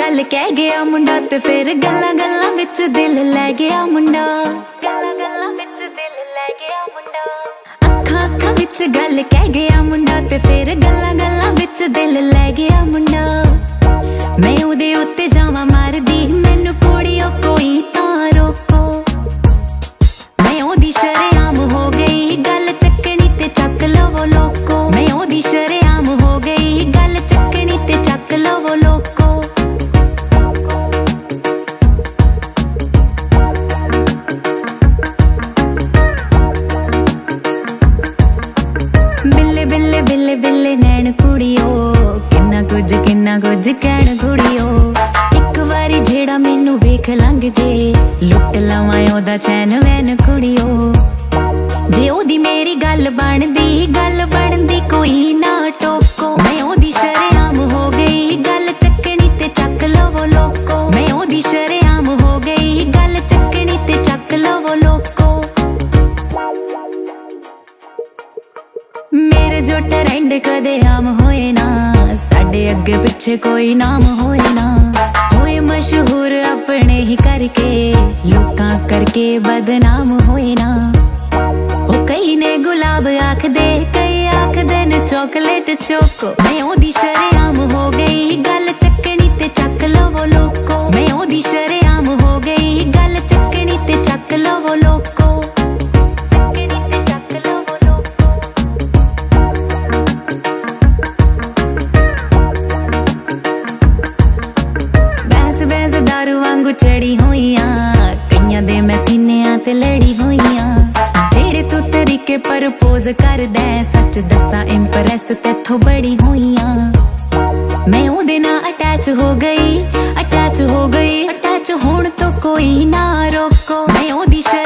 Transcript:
गल कह गया मुंडा ते फिर गल्लां गल्लां विच दिल लै गया मुंडा। गल्लां गल्लां विच दिल लै गया मुंडा। अखां अखां विच गल कह गया मुंडा ते फिर गल्लां गल्लां विच दिल लै गया मुंडा। मैं उहदे उत्ते जावां मारदी मैनू कुड़ियो कोई तां रोको। मैं ओदी शरेआम हो गई गल चक्कनी ते चक लवो लोको। मैं ओदी शरेआम हो गई गल चक्कनी ते चक लवो लोको। बिल्ले बिल्ले बिल्ले बिल्ले नैन कुड़ियो किन्ना कुछ कहण कुड़ियो। एक वारी जेड़ा मैनू वेख लंघ जे लुट लवां ओदा चैन वैन कुड़ियो। जे ओदी मेरी गल बनदी कोई ना टोको। मैं ओदी शरेआम हो गई गल चक्कनी ते चक लवो लोको। मैं ओदी शरेआम हो गई गल चक्कनी ते चक लवो लोको। मेरे जो ट्रेंड कदे आम होए ना साडे अगे पिछे कोई नाम होए ना। होए मशहूर अपने ही करके लोकां करके बदनाम होए ना। ओ कई ने गुलाब आख दे कई आख दे न चॉकलेट चोको। मैं ओदी शरेआम हो गई गल चक्कनी ते चक लवो लोको। मैं ओदी शरेआम हो गई गल चक्कनी ते चक लवो लोको। चक्कनी ते चक लवो लोको। बैंस बैंस दारू वांगू चढ़ी होइयां कईयां दे मैं सीनियां ते लड़ी होइयां। जेड़े तू तरीके प्रपोज कर दे सच दसा इंप्रेस तेथों बड़ी होइयां। मैं ओदे नाल अटैच हो गई अटैच होण तो कोई ना रोको। मैं ओदी